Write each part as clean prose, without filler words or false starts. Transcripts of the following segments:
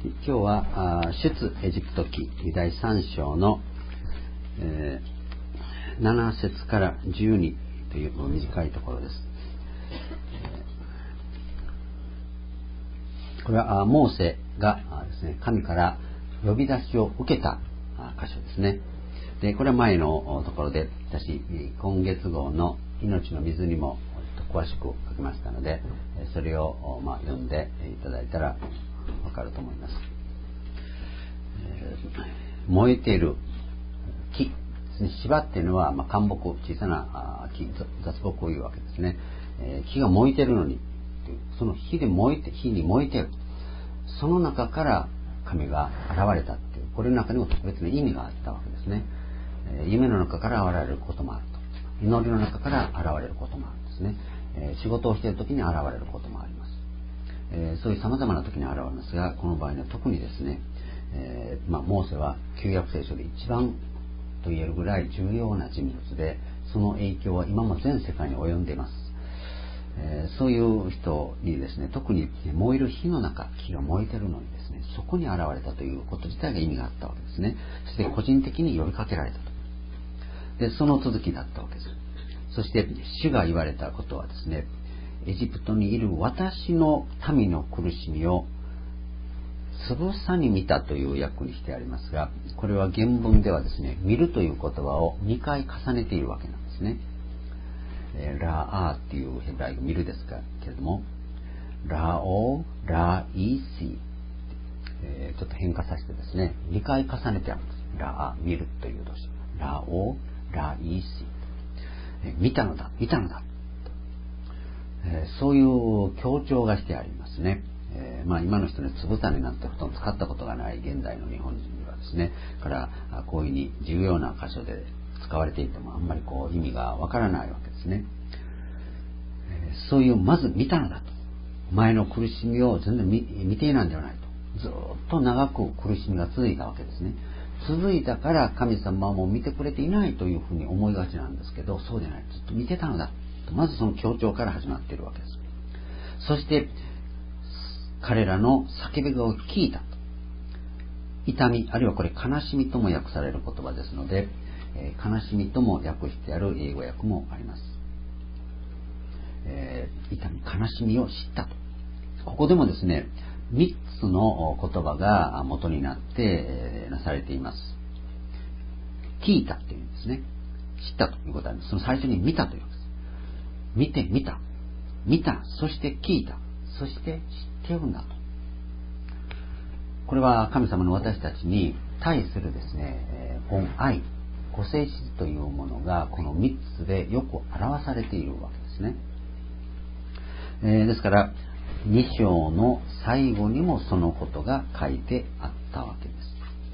今日は出エジプト記第3章の、7節から12という短いところです。これはモーセがですね、神から呼び出しを受けた箇所ですね。で、これは前のところで私今月号の命の水にも詳しく書きましたので、それを読んでいただいたらわかると思います。燃えている木ですね。芝っていうのは干木、小さな木、雑木を言うわけですね。木が燃えているのに、その火に燃えている、その中から神が現れたっていう、これの中にも特別な意味があったわけですね。夢の中から現れることもあると、祈りの中から現れることもあるんですね。仕事をしている時に現れることもあります。そういう様々な時に現れますが、この場合には特にですね、モーセは旧約聖書で一番と言えるぐらい重要な人物で、その影響は今も全世界に及んでいます。そういう人にですね、特に燃える火の中、木が燃えているのにですね、そこに現れたということ自体が意味があったわけですね。そして個人的に呼びかけられたと。で、その続きだったわけです。そして主が言われたことはですね、エジプトにいる私の民の苦しみをつぶさに見たという訳にしてありますが、これは原文ではですね、見るという言葉を2回重ねているわけなんですね。ラアーっていうヘブライ語見るですけれども、ラオ、ライシ、ちょっと変化させてですね、2回重ねてあるんです。ラア、見るという動詞。ラオ、ライシ、見たのだそういう強調がしてありますね。今の人につぶさになんてほとんど使ったことがない現代の日本人にはですね、からこういうふうに重要な箇所で使われていてもあんまり意味がわからないわけですね。そういうまず見たのだと、前の苦しみを全然見ていないんではないと、ずっと長く苦しみが続いたわけですね。続いたから神様はもう見てくれていないというふうに思いがちなんですけど、そうでない、ずっと見てたのだと、まずその強調から始まっているわけです。そして彼らの叫び声を聞いたと。痛み、あるいはこれ悲しみとも訳される言葉ですので、悲しみとも訳してある英語訳もあります。痛み、悲しみを知ったと。ここでもですね、3つの言葉が元になって、なされています。聞いたというんですね。知ったということは、その最初に見たということです。見た、そして聞いた、そして知っているんだと。これは神様の私たちに対するですね、本愛、ご性質というものがこの3つでよく表されているわけですね。ですから2章の最後にもそのことが書いてあったわけです。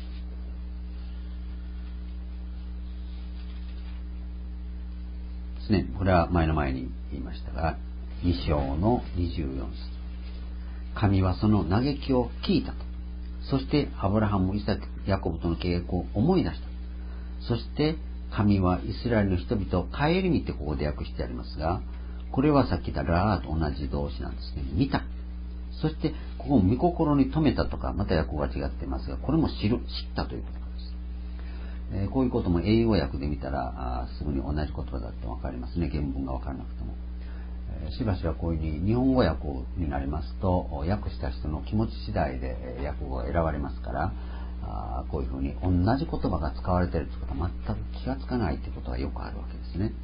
ですね、これは前に言いましたが、2章の24節。神はその嘆きを聞いたと。そしてアブラハム、イサク、ヤコブとの契約を思い出した。そして神はイスラエルの人々を顧みて、ここで訳してありますが、これはさっき言ったラーと同じ動詞なんですね。見た。そしてここも御心に留めたとか、また訳語が違っていますが、これも知ったということです。こういうことも英語訳で見たらすぐに同じ言葉だって分かりますね。原文が分からなくても。しばしばこういうふうに日本語訳になりますと、訳した人の気持ち次第で訳語が選ばれますから、こういうふうに同じ言葉が使われているということは全く気がつかないということがよくあるわけですね。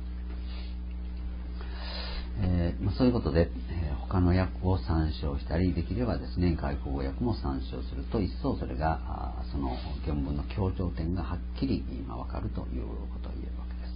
そういうことで、他の訳を参照したり、できればですね、外国語訳も参照すると、一層それがその原文の強調点がはっきりわかるということを言えるわけです。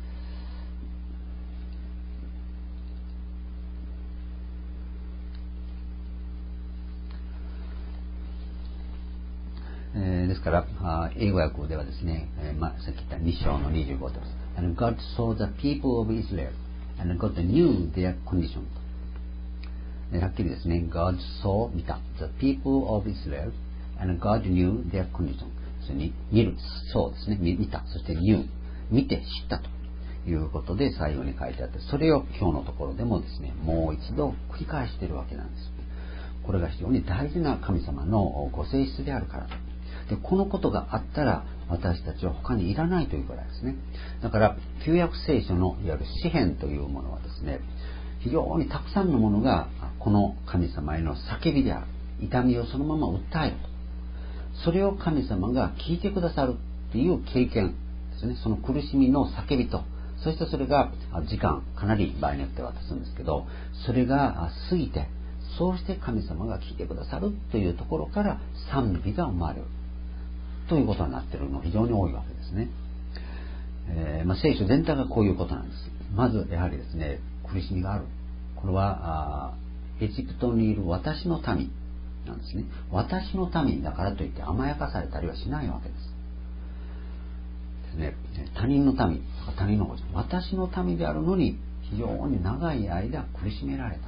ですから英語訳ではですね、さっき言った2章の25です。And God saw the people of Israel and God knew their condition. はっきりですね、God saw 見た the people of Israel and God knew their condition. それに見る、そうですね、見た、そして knew 見て知ったということで最後に書いてあって、それを今日のところでもですね、もう一度繰り返しているわけなんです。 これが非常に大事な神様のご性質であるからだ。で、このことがあったら私たちは他にいらないというくらいですね。だから旧約聖書のいわゆる詩篇というものはですね、非常にたくさんのものがこの神様への叫びである。痛みをそのまま訴えると。それを神様が聞いてくださるっていう経験ですね。その苦しみの叫びと、そしてそれが時間、かなり場合によっては経つんですけど、それが過ぎて、そうして神様が聞いてくださるというところから賛美が生まれるということになっているのが非常に多いわけですね。聖書全体がこういうことなんです。まずやはりですね、苦しみがある。これはエジプトにいる私の民なんですね。私の民だからといって甘やかされたりはしないわけですね。他人の民、他人の子、私の民であるのに非常に長い間苦しめられたと。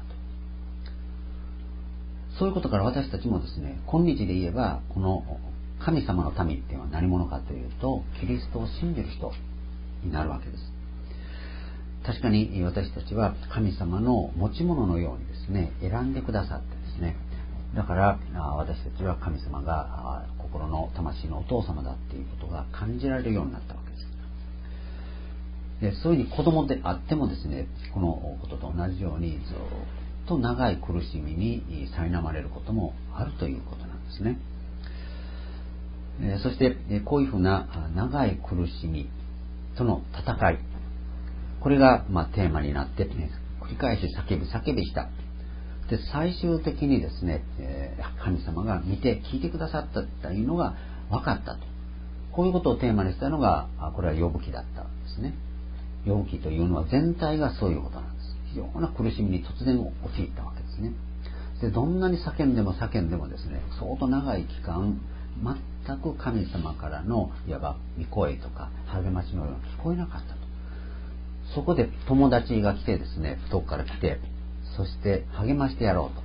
そういうことから私たちもですね、今日で言えばこの神様の民っていうのは何者かというと、キリストを信じる人になるわけです。確かに私たちは神様の持ち物のようにですね、選んでくださってですね、だから私たちは神様が心の魂のお父様だっていうことが感じられるようになったわけです。で、そういうふうに子供であってもですね、このことと同じようにずっと長い苦しみに苛まれることもあるということなんですね。そしてこういうふうな長い苦しみとの戦い、これがテーマになって、繰り返し叫びした。で、最終的にですね、神様が見て聞いてくださったというのが分かったと。こういうことをテーマにしたのが、これはヨブ記だったんですね。ヨブ記というのは全体がそういうことなんです。非常な苦しみに突然陥ったわけですね。で、どんなに叫んでもですね、相当長い期間、全く神様からのいわば御声とか励ましのように聞こえなかったと。そこで友達が来てですね、遠くから来て、そして励ましてやろ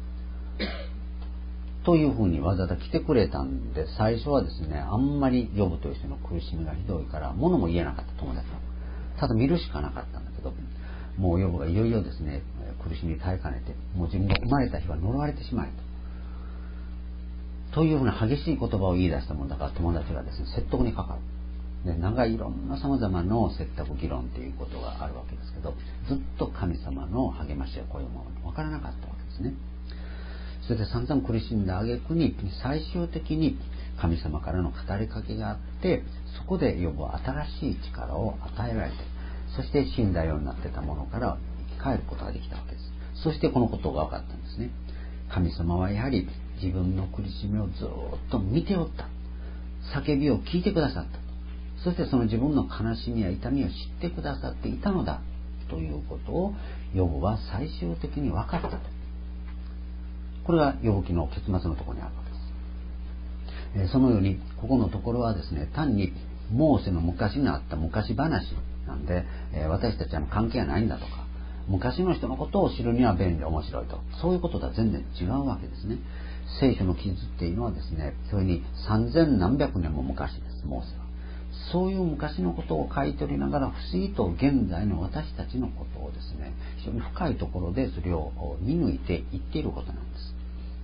うというふうにわざわざ来てくれたんで、最初はですね、あんまりヨブという人の苦しみがひどいから物も言えなかった友達は。ただ見るしかなかったんだけど、もうヨブがいよいよですね、苦しみに耐えかねて、もう自分が生まれた日は呪われてしまえというふうな激しい言葉を言い出したもんだから、友達がですね、説得にかかる。で、長いいろんな様々な説得議論ということがあるわけですけど、ずっと神様の励ましやこういうものが分からなかったわけですね。それで散々苦しんだ挙句に最終的に神様からの語りかけがあって、そこでヨブは新しい力を与えられて、そして死んだようになってたものから生き返ることができたわけです。そしてこのことが分かったんですね。神様はやはり自分の苦しみをずっと見ておった。叫びを聞いてくださった。そしてその自分の悲しみや痛みを知ってくださっていたのだということをヨブは最終的に分かったと。これがヨブ記の結末のところにあるわけです。そのようにここのところはですね、単にモーセの昔にあった昔話なんで、私たちは関係がないんだとか、昔の人のことを知るには便利で面白いと、そういうこととは全然違うわけですね。聖書の記述っていうのはですね、それに3000何百年も昔です、モーセは。そういう昔のことを書い取りながら、不思議と現在の私たちのことをですね、非常に深いところでそれを見抜いていっていることなんです。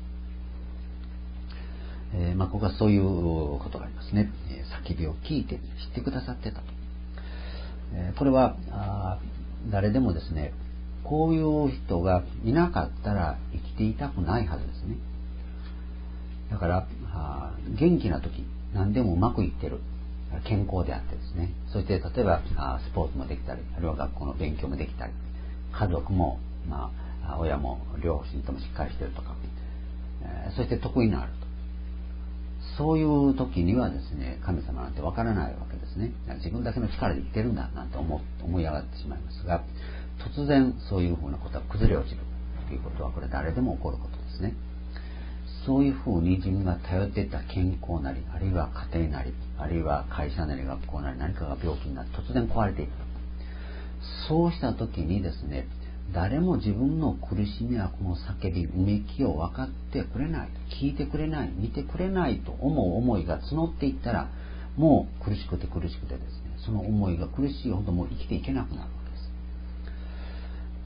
ここはそういうことがありますね。叫びを聞いて知ってくださってたと。これは誰でもですね、こういう人がいなかったら生きていたくないはずですね。だから元気な時、何でもうまくいってる、健康であってですね、そして例えばスポーツもできたり、あるいは学校の勉強もできたり、家族も、親も両親ともしっかりしてるとか、そして得意のあると、そういう時にはですね、神様なんてわからないわけですね。自分だけの力で生きてるんだなんて思い上がってしまいますが、突然そういうふうなことが崩れ落ちるということは、これ誰でも起こることですね。そういうふうに自分が頼っていた健康なり、あるいは家庭なり、あるいは会社なり学校なり、何かが病気になって突然壊れていく。そうした時にですね、誰も自分の苦しみやこの叫び、うめきを分かってくれない、聞いてくれない、見てくれないと思う思いが募っていったら、もう苦しくてですね、その思いが苦しいほどもう生きていけなくなるわ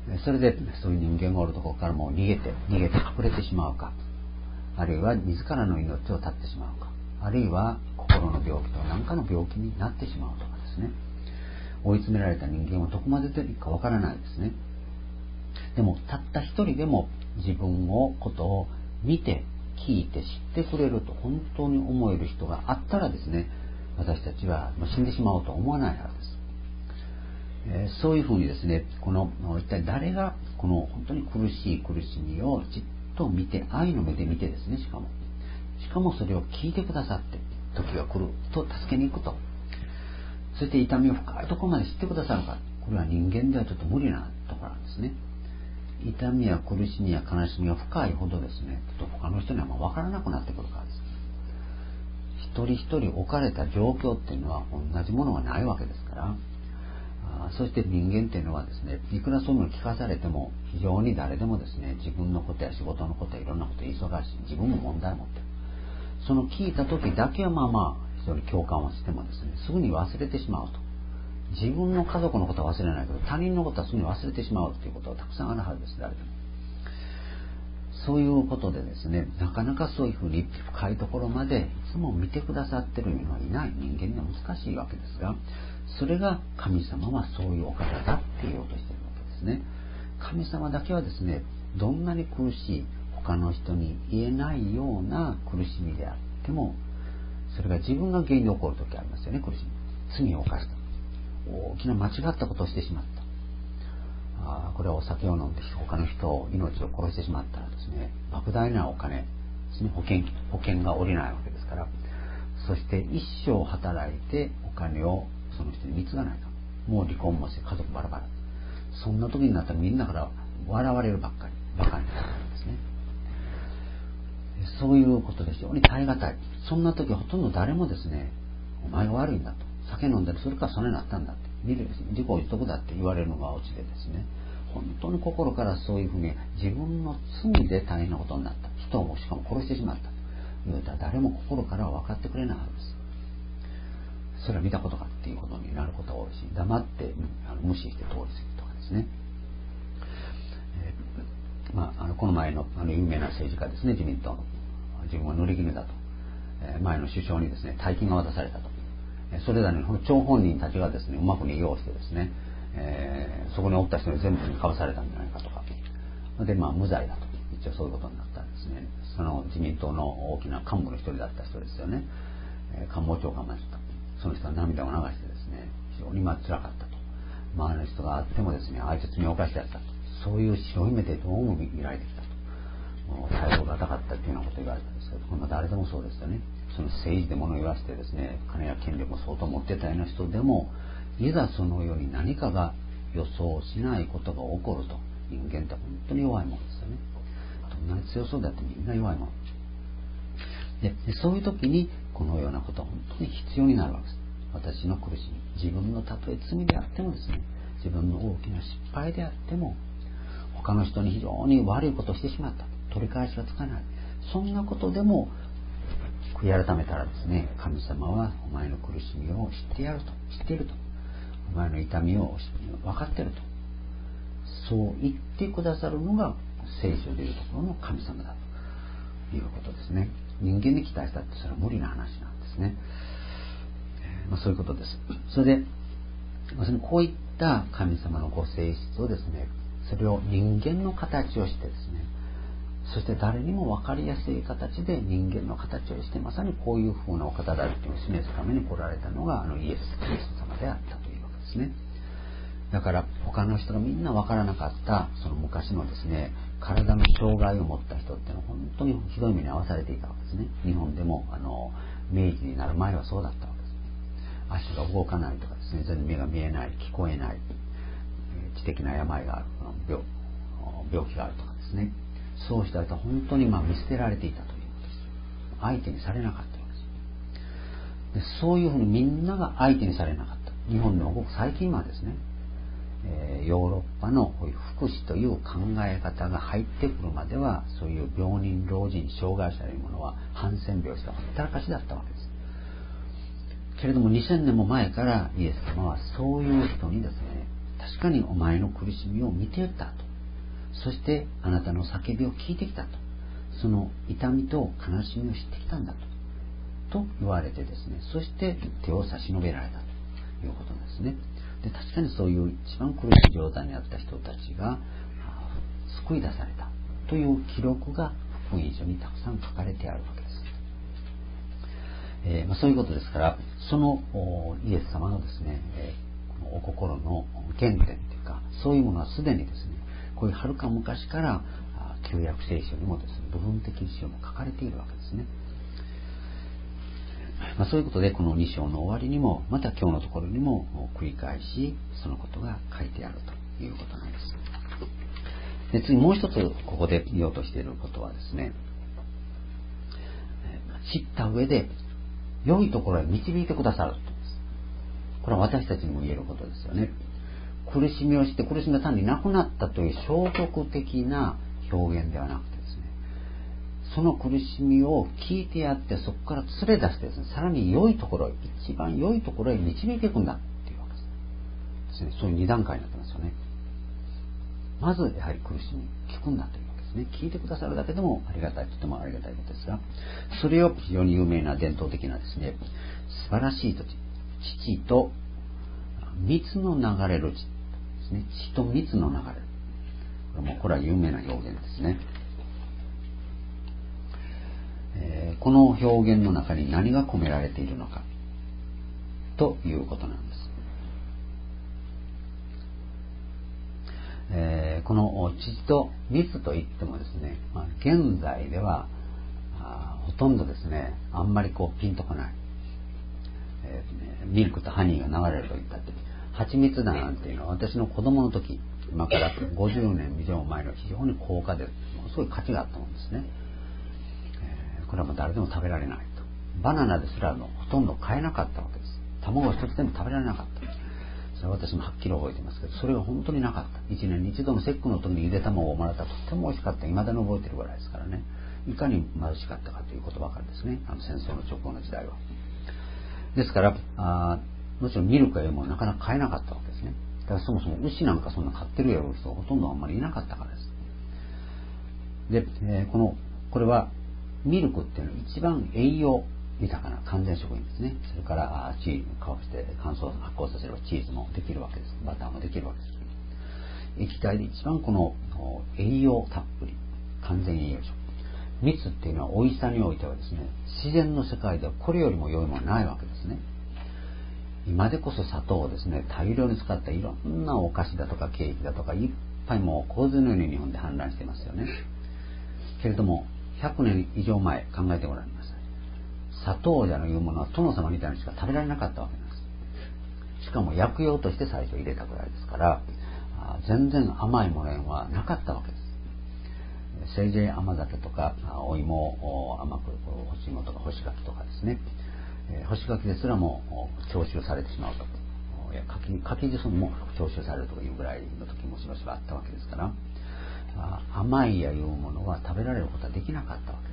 それでそういう人間がおるところからも逃げて隠れてしまうか、あるいは自らの命を絶ってしまうか、あるいは心の病気と何かの病気になってしまうとかですね、追い詰められた人間はどこまで出るかわからないですね。でもたった一人でも自分のことを見て聞いて知ってくれると本当に思える人があったらですね、私たちは死んでしまおうとは思わないはずです。そういうふうにですね、一体誰がこの本当に苦しい苦しみをじっと見て、愛の目で見てですね、しかもそれを聞いてくださって、時が来ると助けに行くと、そして痛みを深いところまで知ってくださるか、これは人間ではちょっと無理なところなんですね。痛みや苦しみや悲しみが深いほどですね、ちょっと他の人には分からなくなってくるからです。一人一人置かれた状況っていうのは同じものがないわけですから、そして人間っていうのはですね、いくらそういうのを聞かされても非常に誰でもですね、自分のことや仕事のことやいろんなこと忙しい、自分も問題を持ってる。その聞いた時だけは非常に共感をしてもですね、すぐに忘れてしまうと。自分の家族のことは忘れないけど、他人のことはすぐに忘れてしまうということがたくさんあるはずです、誰でも。そういうことでですね、なかなかそういうふうに深いところまでいつも見てくださってる人はいない。人間には難しいわけですが、それが神様はそういうお方だって言おうとしているわけですね。神様だけはですね、どんなに苦しい、他の人に言えないような苦しみであっても、それが自分が原因で起こるときありますよね、苦しみ。罪を犯した。大きな間違ったことをしてしまった。これはお酒を飲んで他の人を命を殺してしまったらですね、莫大なお金ですね、保険が下りないわけですから、そして一生働いてお金をその人に貢がないと、もう離婚もして家族バラバラ、そんな時になったらみんなから笑われるばかりになるんですね。そういうことで非常に耐え難い。そんな時ほとんど誰もですね、お前が悪いんだと、酒飲んだりするからそれになったんだって、自己自得だって言われるのがオチでですね、本当に心からそういうふうに自分の罪で大変なことになった、人をしかも殺してしまったと言うたら誰も心からは分かってくれないはずです。それは見たことかっていうことになることが多いし、黙って無視して通り過ぎるとかですね。この前の有名な政治家ですね、自民党の、自分は乗り絹だと、前の首相にですね大金が渡されたと、それらに張本人たちがですねうまく利用してですね、そこにおった人に全部に買わされたんじゃないかとかで、無罪だと、一応そういうことになったんですね。その自民党の大きな幹部の一人だった人ですよね、官房長官までした。その人は涙を流してですね、非常に辛かったと、周りの人があってもですね、あいつ罪を犯してやったと、そういう白い目でどうも見られてきたと、態度が高かったというようなことを言われたんですけど、これは誰でもそうですよね。その政治で物を言わせてですね、金や権力も相当持ってたような人でも、いざそのように何かが予想しないことが起こると、人間って本当に弱いものですよね。どんなに強そうだってみんな弱いもので、そういう時にこのようなことは本当に必要になるわけです。私の苦しみ、自分のたとえ罪であってもですね、自分の大きな失敗であっても、他の人に非常に悪いことをしてしまった、取り返しがつかない、そんなことでも悔い改めたらですね、神様はお前の苦しみを知っていると、お前の痛みを分かっていると、そう言ってくださるのが聖書でいうところの神様だということですね。人間に期待したってそれは無理な話なんですね。そういうことです。それでこういった神様のご性質をですね、それを人間の形をしてですね、そして誰にも分かりやすい形で人間の形をして、まさにこういう風なお方だというのを示すために来られたのがイエス・キリスト様であったというわけですね。だから他の人がみんな分からなかったその昔のですね、体の障害を持った人っていうのは本当にひどい目に遭わされていたわけですね。日本でも明治になる前はそうだったわけです。足が動かないとかですね、全然目が見えない、聞こえない、知的な病がある、病気があるとかですね、そうした人は本当に見捨てられていたということです。相手にされなかったわけです。で、そういうふうにみんなが相手にされなかった。日本でもごく最近はですね、ヨーロッパのこういう福祉という考え方が入ってくるまでは、そういう病人、老人、障害者というものはハンセン病したほったらかしだったわけです。けれども2000年も前からイエス様はそういう人にですね、 確かにお前の苦しみを見ていったと。そしてあなたの叫びを聞いてきたと。その痛みと悲しみを知ってきたんだと言われてですね、そして手を差し伸べられたということですね。で、確かにそういう一番苦しい状態にあった人たちが救い出されたという記録が福音書にたくさん書かれてあるわけです。そういうことですから、そのイエス様のですね、お心の原点というか、そういうものはすでにですね、こういうはるか昔から旧約聖書にもですね、部分的に書も書かれているわけですね。そういうことで、この2章の終わりにも、また今日のところにも繰り返しそのことが書いてあるということなんです。で、次もう一つここで言おうとしていることはですね、知った上で良いところへ導いてくださると。これは私たちにも言えることですよね。苦しみをして、苦しみが単になくなったという消極的な表現ではなくてですね、その苦しみを聞いてやって、そこから連れ出してですね、さらに良いところ、一番良いところへ導いていくんだっていうわけですね。そういう2段階になってますよね。まずやはり苦しみ聞くんだというわけですね。聞いてくださるだけでもありがたい、とてもありがたいことですが、それを非常に有名な伝統的なですね、素晴らしい土地、乳と蜜の流れる地ですね。血と蜜の流れる。これは有名な表現ですね。この表現の中に何が込められているのかということなんです。この血と蜜といってもですね、現在ではほとんどですね、あんまりピンとこない、ミルクとハニーが流れるといったって、蜂蜜だなんていうのは私の子供の時、今から50年以上前の非常に高価で、すごい価値があったもんですね。これはもう誰でも食べられないと。バナナですらほとんど買えなかったわけです。卵一つでも食べられなかった。それは私もはっきり覚えていますけど、それが本当になかった。1年に一度の節句の時にゆで卵をもらったらとっても美味しかった。未だに覚えてるぐらいですからね。いかに貧しかったかということばかりですね。戦争の直後の時代は。ですからもちろんミルクやいうものなかなか買えなかったわけですね。だからそもそも牛なんかそんな買ってるやろう人ほとんどあんまりいなかったからです。で、これはミルクっていうのは一番栄養豊かな完全食品ですね。それからチーズ乾かして発酵させればチーズもできるわけです。バターもできるわけです。液体で一番この栄養たっぷり完全栄養食。蜜っていうのは美味しさにおいてはですね、自然の世界ではこれよりも良いものはないわけですね。今でこそ砂糖をですね、大量に使ったいろんなお菓子だとかケーキだとかいっぱいもう洪水のように日本で氾濫していますよね。けれども100年以上前考えてごらんなさい。砂糖じゃのいうものは殿様みたいなのしか食べられなかったわけなんです。しかも薬用として最初入れたぐらいですから、全然甘いものはなかったわけです。せいぜい甘酒とかお芋を甘く干し芋とか干し柿とかですね、干し柿ですらも徴収されてしまうと、柿自身も徴収されるというぐらいの時もしばしばあったわけですから、甘いやいうものは食べられることはできなかったわけです。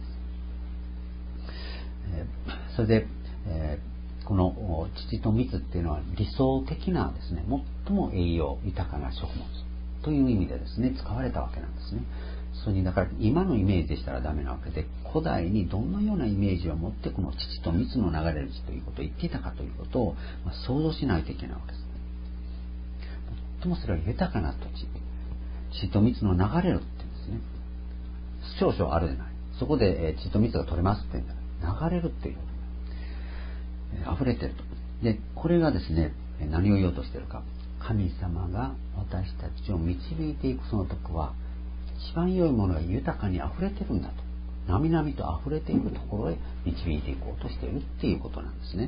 それで、この乳と蜜っていうのは理想的なですね、最も栄養豊かな食物という意味でですね、使われたわけなんですね。それにだから今のイメージでしたらダメなわけで、古代にどのようなイメージを持ってこの乳と蜜の流れる地ということを言っていたかということを、想像しないといけないわけです。最もそれは豊かな土地、血と蜜の流れるって言うんですね。少々あるでない。そこで血と蜜が取れますって言うんだ。流れるっていうこと、溢れてると。で、これがですね、何を言おうとしているか。神様が私たちを導いていくその時は、一番良いものが豊かに溢れてるんだと。なみなみと溢れているところへ導いていこうとしているっていうことなんですね。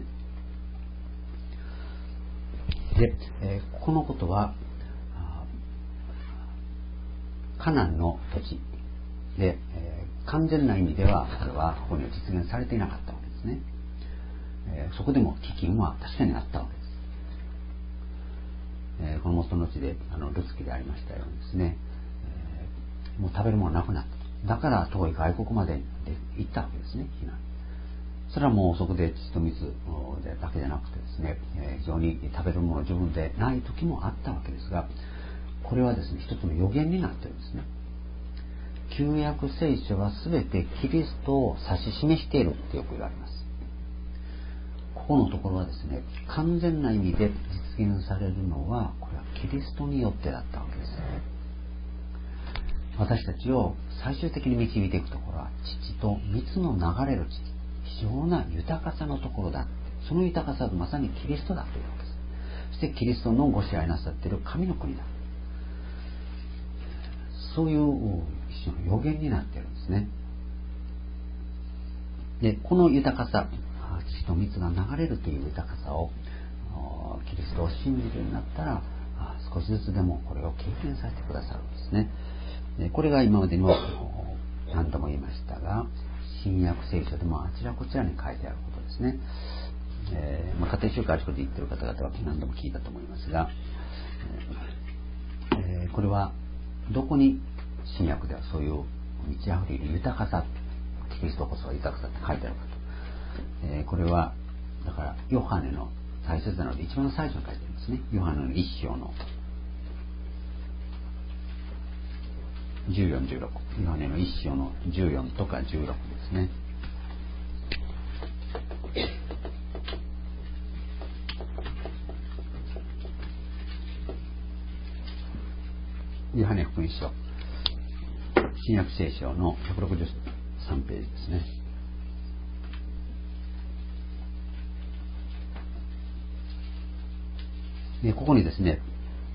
で、このことはカナンの土地で、完全な意味ではこれはここには実現されていなかったわけですね。そこでも飢饉は確かにあったわけです。この元の地でルツキでありましたようにですね、もう食べるものなくなった。だから遠い外国まで行ったわけですね、避難。 それはもうそこで血と水だけじゃなくてですね、非常に食べるもの自分でない時もあったわけですが、これはですね、一つの予言になっているんですね。旧約聖書は全てキリストを指し示しているってよく言われます。ここのところはですね、完全な意味で実現されるのは、これはキリストによってだったわけです。私たちを最終的に導いていくところは、乳と蜜の流れる乳、非常な豊かさのところだ。その豊かさはまさにキリストだというわけです。そしてキリストのご支配なさっている神の国だ。そういう一種の予言になっているんですね。で、この豊かさ、血と蜜が流れるという豊かさをキリストを信じるようになったら、少しずつでもこれを経験させてくださるんですね。でこれが今までにも何度も言いましたが、新約聖書でもあちらこちらに書いてあることですね。家庭宗教あちこち言っている方々は何度も聞いたと思いますが、これはどこに新約ではそういう満ち溢れる豊かさ、キリストこそは豊かさって書いてあるかと。これはだからヨハネの大切なので一番最初に書いてあるんですね。ヨハネの一章の14、16、ヨハネの一章の14とか16ですね。ヨハネ福音書、新約聖書の163ページですね。でここにですね、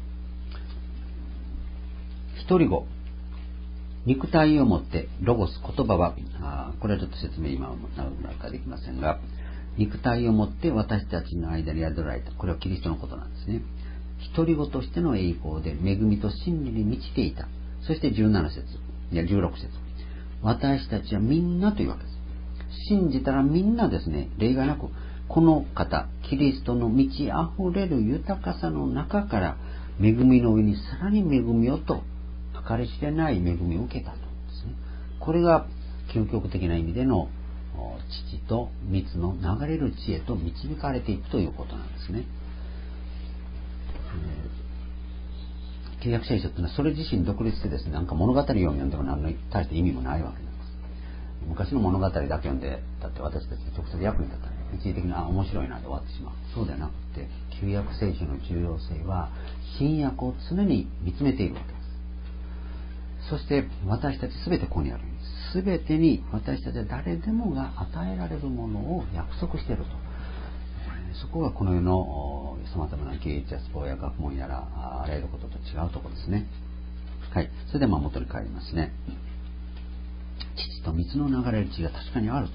一人子、肉体をもってロゴス、言葉は、これはちょっと説明今はなかなかできませんが、肉体をもって私たちの間に宿られた、これはキリストのことなんですね。一人子としての栄光で恵みと真理に満ちていた。そして16節、私たちはみんなというわけです。信じたらみんなですね、例外なくこの方キリストの満ち溢れる豊かさの中から恵みの上にさらに恵みをと計り知れない恵みを受けたとですね。これが究極的な意味での乳と蜜の流れる知恵と導かれていくということなんですね。旧約聖書というのはそれ自身独立してですね、なんか物語を読んでも何の大して意味もないわけなんです。昔の物語だけ読んでだって私たち直接役に立ったら一時的に面白いなで終わってしまう。そうではなくて、旧約聖書の重要性は新約を常に見つめているわけです。そして私たち全てここにあるように、全てに私たちは誰でもが与えられるものを約束していると。そこがこの世のさまざまな芸術やスポや学問やらあらゆることと違うところですね。はい。それでは元に帰りますね。乳と蜜の流れる血が確かにあると。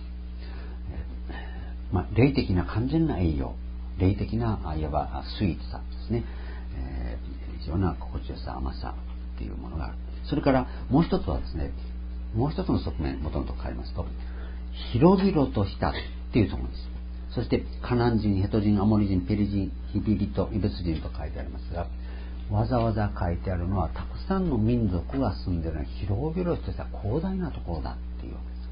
霊的な完全な栄養、霊的ないわばスイーツさですね。非常な心地よさ、甘さっていうものがある。それからもう一つはですね、もう一つの側面、元のと変えますと、広々としたっていうところです。そしてカナン人、ヘト人、アモリ人、ペリ人、ヒビリト、イベス人と書いてありますが、わざわざ書いてあるのはたくさんの民族が住んでいる広々とした広大なところだっていうわけです。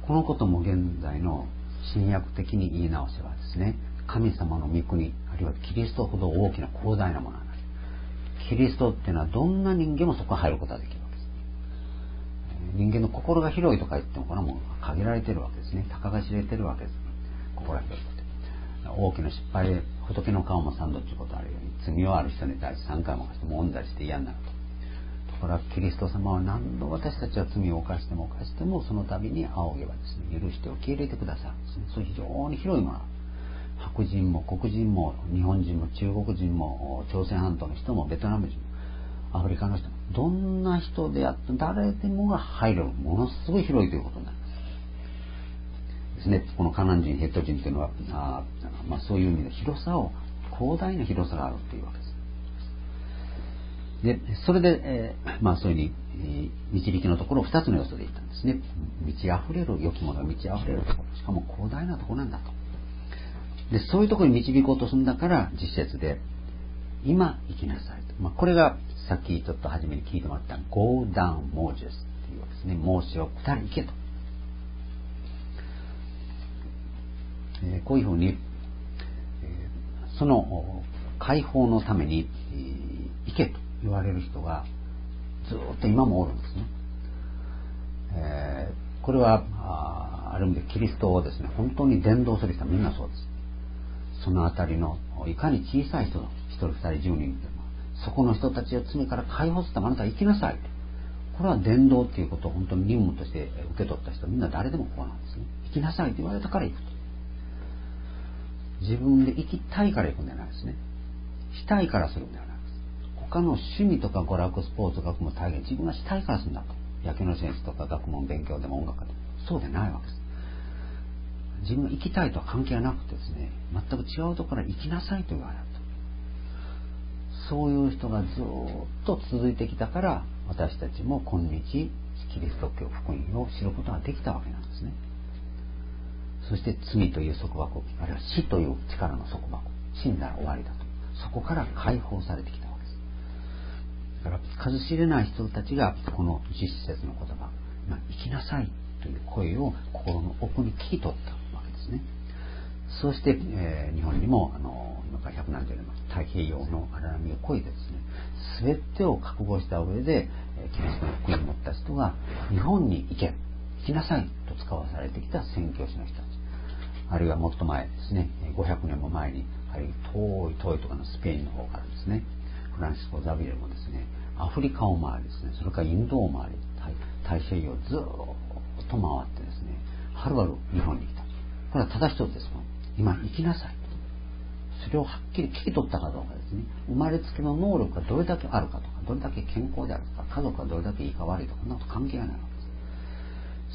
このことも現在の新約的に言い直せばですね、神様の御国、あるいはキリストほど大きな広大なものがない。キリストっていうのはどんな人間もそこに入ることができるわけです。人間の心が広いとか言ってもこれはもう限られているわけですね。たかが知れているわけです。心が広いこと。大きな失敗で仏の顔も三度ということあるように、罪をある人に対して3回も犯してもうんざりして嫌になると。ところがキリスト様は何度私たちは罪を犯してもその度に仰げばですね、許して受け入れてくださるんですね。そういう非常に広いもの。白人も黒人も日本人も中国人も朝鮮半島の人もベトナム人もアフリカの人もどんな人であって誰でもが入るものすごい広いということになりますですね。このカナン人、ヘット人というのはそういう意味で広さを、広大な広さがあるというわけです。でそれで、そういうふうに導きのところを2つの要素で言ったんですね。満ち溢れる良きものが満ち溢れるところ、しかも広大なところなんだと。でそういうところに導こうとするんだから実節で今行きなさいと。これがさっきちょっと初めに聞いてもらった Go down Moses っていうわけですね。モーセを下り行けと。でそういうところに導かれるんです。 こういうふうに、その解放のために、行けと言われる人がずっと今もおるんですね。これはある意味でキリストをですね、本当に伝道する人はみんなそうです。そのあたりのいかに小さい人の1人2人10人でも、そこの人たちを罪から解放するためあなたは生きなさいと。これは伝道っていうことを本当に任務として受け取った人、みんな誰でもこうなんですね。生きなさいと言われたから行くと。自分で生きたいから行くんじゃないですね。したいからするんではないです。他の趣味とか娯楽、スポーツ、学問、体現、自分がしたいからするんだと。野球の選手とか学問、勉強でも音楽でもそうでないわけです。自分が生きたいとは関係がなくてですね、全く違うところから生きなさいと言われると。そういう人がずっと続いてきたから、私たちも今日キリスト教福音を知ることができたわけなんですね。そして罪という束縛、あるいは死という力の束縛、死んだら終わりだと、そこから解放されてきたわけです。だから数知れない人たちがこの実節の言葉、生きなさいという声を心の奥に聞き取ったわけですね。そして、日本にも今から100何十年前太平洋の荒波を越えてですね、全てを覚悟した上でキリストの福音を持った人が日本に行け、行きなさいと使わされてきた宣教師の人たち、あるいはもっと前ですね、500年も前に遠いとかのスペインの方からですね、フランシスコ・ザビエルもですね、アフリカを回りですね、それからインドを回り、大西洋をずっと回ってですね、はるばる日本に来た。これはただ一つですもん。今生きなさい。それをはっきり聞き取ったかどうかですね。生まれつきの能力がどれだけあるかとか、どれだけ健康であるとか、家族がどれだけいいか悪いとか、そんなこと関係がないわけです。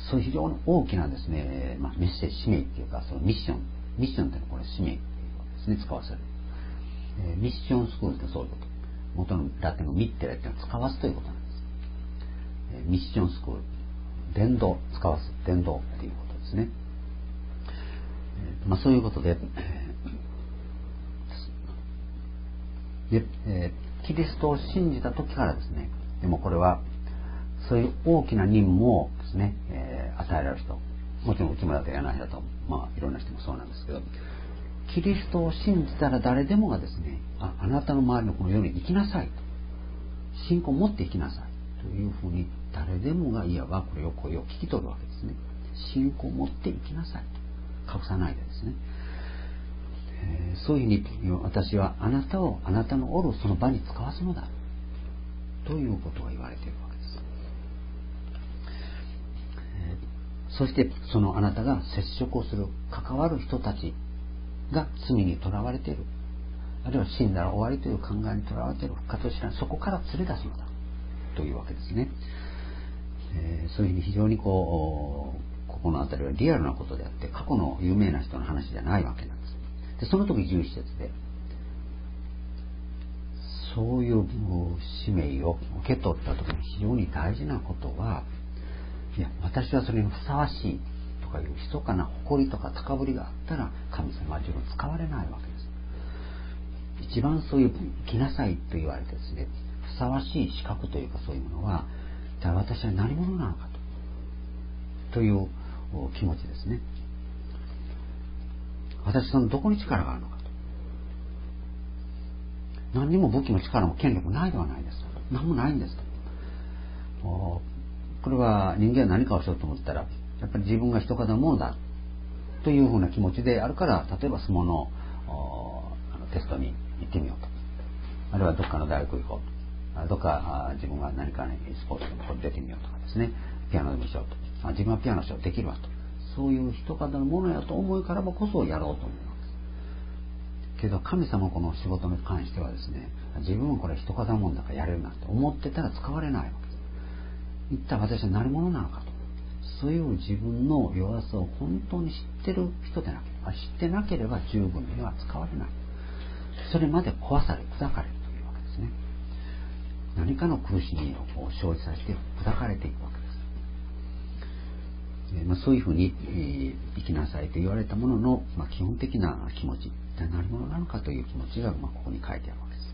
そういう非常に大きなですね、メッセージ、使命っていうか、そのミッションっていうのはこれ使命っていうことですね、使わせる。ミッションスクールってそういうこと。元のラテンのミッテレっていうのは使わすということなんです。ミッションスクール、伝道、使わす、伝道っていうことですね。そういうことで、キリストを信じた時からですね、でもこれはそういう大きな任務をですね、与えられる人、もちろん内村と柳だと、いろんな人もそうなんですけど、キリストを信じたら誰でもがですね、あなたの周りのこの世に生きなさいと、信仰を持って生きなさいというふうに誰でもがいわばこれを声を聞き取るわけですね。信仰を持って生きなさいと、隠さないでですね。そういうふうに私はあなたをあなたのおるその場に使わすのだということが言われているわけです。そしてそのあなたが接触をする関わる人たちが罪にとらわれている、あるいは死んだら終わりという考えにとらわれている、復活を知らない、そこから連れ出すのだというわけですね。そういうふうに非常にここのあたりはリアルなことであって、過去の有名な人の話じゃないわけなんです。でその時11節でそういう使命を受け取った時に非常に大事なことは、いや私はそれにふさわしいとかいう密かな誇りとか高ぶりがあったら神様は自分使われないわけです。一番そういう生きなさいと言われてですね、ふさわしい資格というかそういうものは、じゃあ私は何者なのかという気持ちですね。私そのどこに力があるのかと。何にも武器も力も権力もないではないですと。何もないんですと。これは人間は何かをしようと思ったら、やっぱり自分が一方のものだというふうな気持ちであるから、例えば相撲のテストに行ってみようと。あるいはどっかの大学行こうと。どっか自分が何かスポーツでも出てみようとかですね。ピアノでもしようと。自分はピアノしようできるわと。そういう一方のものやと思うからこそやろうと思うわけです。けど神様この仕事に関してはですね、自分はこれ一方のものだからやれるなんて思ってたら使われないわけです。一体私は何者なのかと。そういう自分の弱さを本当に知ってる人でなければ、知ってなければ十分には使われない。それまで壊され、砕かれるというわけですね。何かの苦しみを生じさせて砕かれていくわけです。そういうふうに生きなさいと言われたものの、基本的な気持ち、一体何者なのかという気持ちがここに書いてあるわけです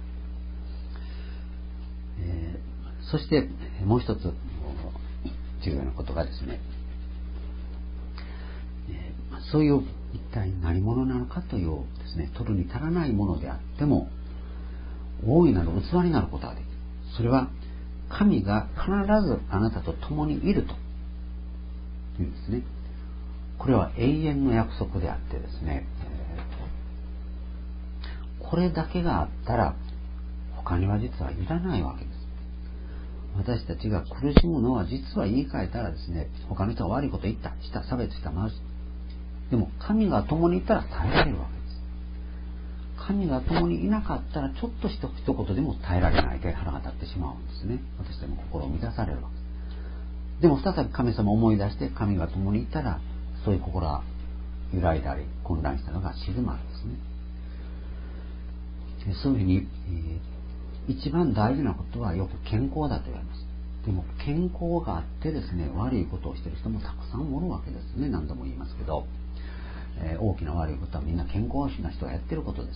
。そしてもう一つ重要なことがですね、そういう一体何者なのかというですね、取るに足らないものであっても、大いなる器になることができる。それは、神が必ずあなたと共にいるというんですね。これは永遠の約束であってですね、これだけがあったら、他には実はいらないわけです。私たちが苦しむのは実は言い換えたらですね、他の人が悪いこと言った、した、差別した、回しでも神が共にいたら耐えられるわけです。神が共にいなかったらちょっと一言でも耐えられないで腹が立ってしまうんですね。私たちも心を乱されるわけです。でも再び神様を思い出して神が共にいたらそういう心が揺らいだり混乱したのが静まるんですね。そういうふうに、一番大事なことはよく健康だと言われます。でも健康があってですね、悪いことをしている人もたくさんおるわけですね。何度も言いますけど、大きな悪いことはみんな健康な人がやっていることです。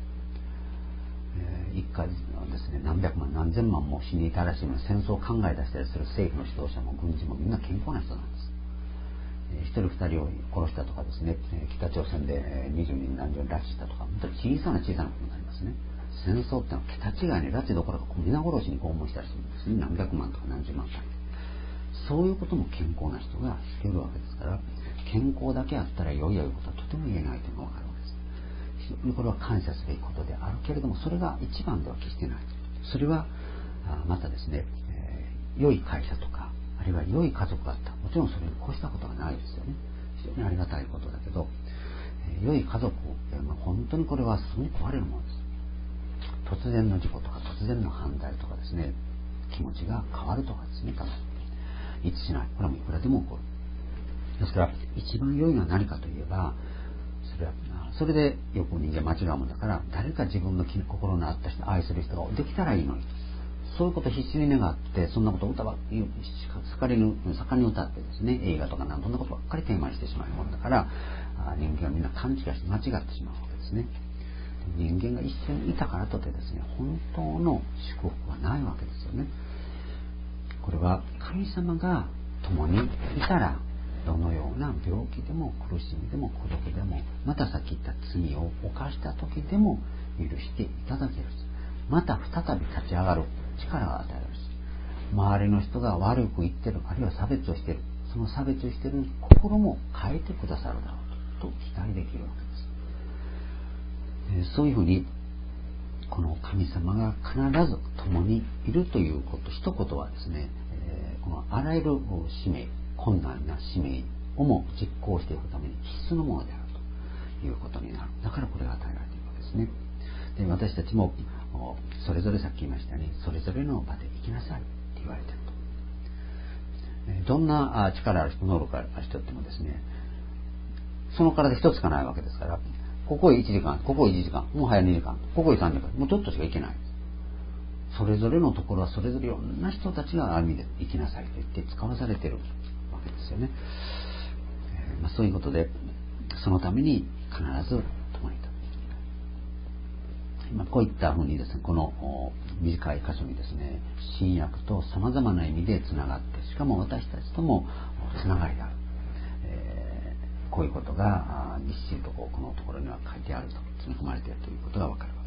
一回ですね、何百万何千万も死に至らしめ戦争を考え出したりする政府の指導者も軍人もみんな健康な人なんです。一人二人を殺したとかですね、北朝鮮で20人何十人拉致したとか、本当に小さなことになりますね。戦争ってのは桁違いに拉致どころか皆殺しに拷問したりするんですね。何百万とか何十万とか。そういうことも健康な人がしているわけですから、健康だけあったら良いことはとても言えないというのが分かるわけです。これは感謝すべきことであるけれども、それが一番では決してない。それはまたですね、良い会社とかあるいは良い家族があった。もちろんそれに越したことはないですよね。非常にありがたいことだけど、良い家族を本当にこれはすぐに壊れるものです。突然の事故とか突然の犯罪とかですね、気持ちが変わるとかですね、一致しない。これはもういくらでも起こる。ですから一番良いのは何かといえば、それでよく人間間違うもんだから、誰か自分の心のあった人、愛する人ができたらいいのに、そういうことを必死に願って、そんなことを盛んに歌ってですね、映画とかそんなことばっかりテーマにしてしまうもんだから、人間はみんな勘違いして間違ってしまうわけですね。人間が一緒にいたからとてですね、本当の祝福はないわけですよね。これは神様が共にいたら、どのような病気でも苦しみでも孤独でも、またさっき言った罪を犯した時でも許していただけるし、また再び立ち上がる力が与えられるし、周りの人が悪く言ってる、あるいは差別をしている、その差別している心も変えてくださるだろうと期待できるわけです。そういうふうにこの神様が必ず共にいるということ一言はですね、このあらゆる使命、困難な使命をも実行していくために必須のものであるということになる。だからこれが与えられているわけですね。で、私たちもそれぞれさっき言いましたように、それぞれの場で生きなさいって言われていると。どんな力ある人、能力ある人ってもですね、その体一つしかないわけですから、ここへ1時間、ここへ1時間、もう早2時間、ここへ3時間、もうちょっとしか行けない。それぞれのところはそれぞれいろんな人たちがある意味で生きなさいと言って使わされているわけですよね。そういうことで、そのために必ず共にいた。こういったふうにですね、この短い箇所にですね、新約と様々な意味でつながって、しかも私たちともつながりがある。こういうことがぎっしりとこのところには書いてあると、詰め込まれているということがわかるわけです。